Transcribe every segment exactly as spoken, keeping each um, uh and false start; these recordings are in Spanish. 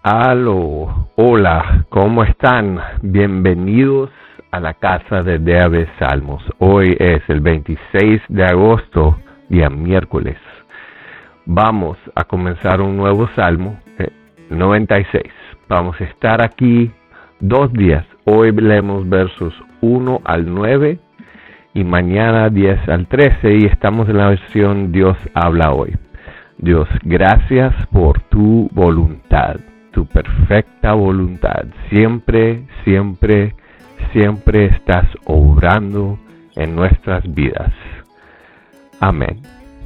Aló, hola, ¿cómo están? Bienvenidos a la casa de David Salmos. Hoy es el veintiséis de agosto, día miércoles. Vamos a comenzar un nuevo salmo, eh, noventa y seis. Vamos a estar aquí dos días. Hoy leemos versos uno al nueve y mañana diez al trece y estamos en la versión Dios habla hoy. Dios, gracias por tu voluntad, tu perfecta voluntad. Siempre, siempre, siempre estás obrando en nuestras vidas. Amén.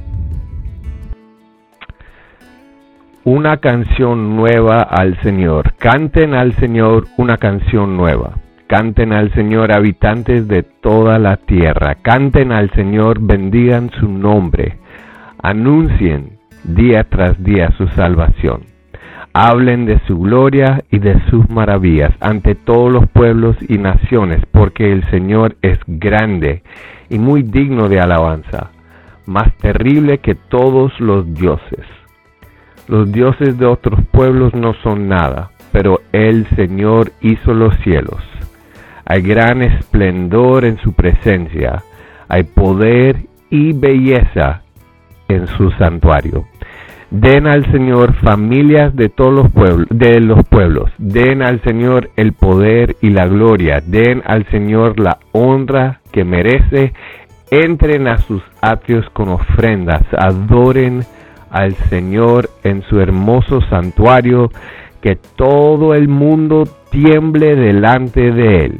Una canción nueva al Señor. Canten al Señor una canción nueva. Canten al Señor, habitantes de toda la tierra. Canten al Señor, bendigan su nombre. Anuncien día tras día su salvación. Hablen de su gloria y de sus maravillas ante todos los pueblos y naciones, porque el Señor es grande y muy digno de alabanza, más terrible que todos los dioses. Los dioses de otros pueblos no son nada, pero el Señor hizo los cielos. Hay gran esplendor en su presencia, hay poder y belleza en su santuario. Den al Señor familias de todos los pueblos, de los pueblos. Den al Señor el poder y la gloria. Den al Señor la honra que merece. Entren a sus atrios con ofrendas. Adoren al Señor en su hermoso santuario. Que todo el mundo tiemble delante de él.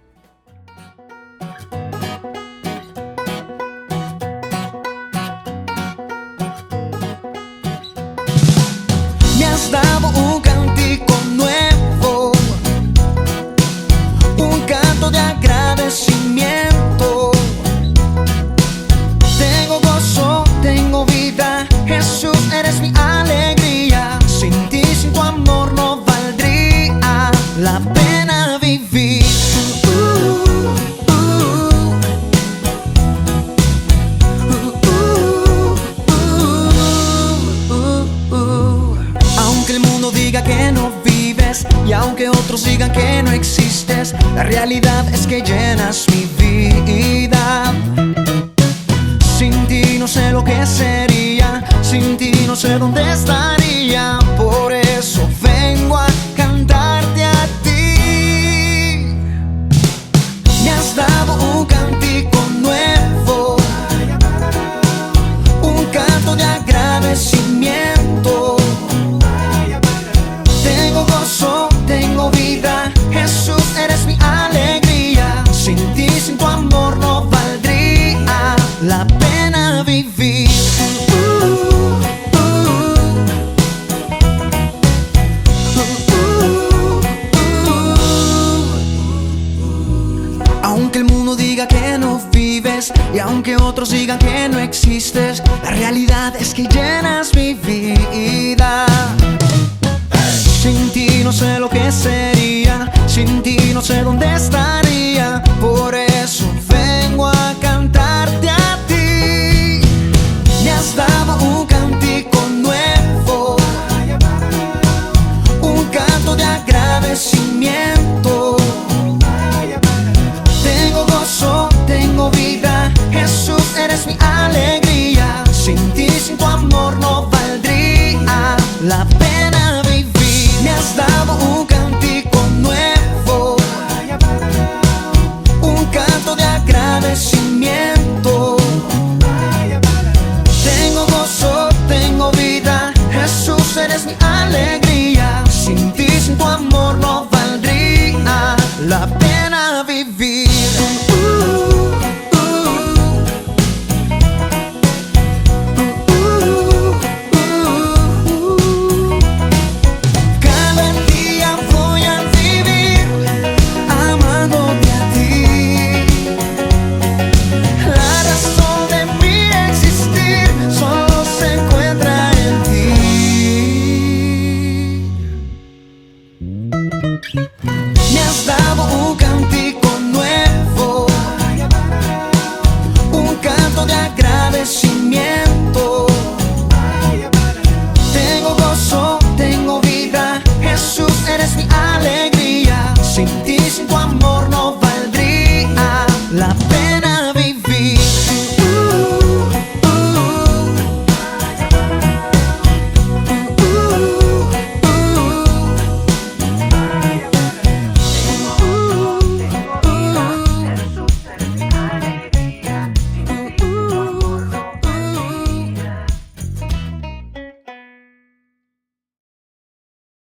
Me has dado un cántico nuevo, un canto de agradecimiento. Tengo gozo, tengo vida, Jesús, eres mi alegría. Sin ti, sin tu amor no valdría la pena vivir. Uh, uh, uh, uh, uh, uh. Aunque el mundo diga que no vives y aunque otros digan que no existes, la realidad es que llenas mi vida. Sin ti no sé lo que sería, sin ti no sé dónde estaría. Por eso vengo a cantarte a ti. Me has dado un cántico nuevo, un canto de agradecimiento. Tengo gozo, tengo vida, Jesús, eres mi alegría. Sin ti, sin tu amor no valdría la pena vivir. Uh, uh, uh, uh. Aunque el mundo diga que no vives y aunque otros digan que no existes, la realidad es que llenas mi vida. Sin ti no sé lo que sería, sin ti no sé dónde estaría. Por eso vengo a cantarte a ti. Me has dado un cántico nuevo, un canto de agradecimiento. Tengo gozo, tengo vida, Jesús, eres mi alegría. Sin ti, sin tu amor no valdría la pena vivir. Me has dado un cántico nuevo, un canto de agradecimiento. Tengo gozo, tengo vida, Jesús, eres mi alegría. Sin ti, sin tu amor no valdría la pena vivir. Uh, uh, uh, uh, uh, uh. Cada día voy a vivir amándote a ti. La razón de mi existir solo se encuentra en ti. Me has dado un cántico nuevo, un canto de agradecimiento.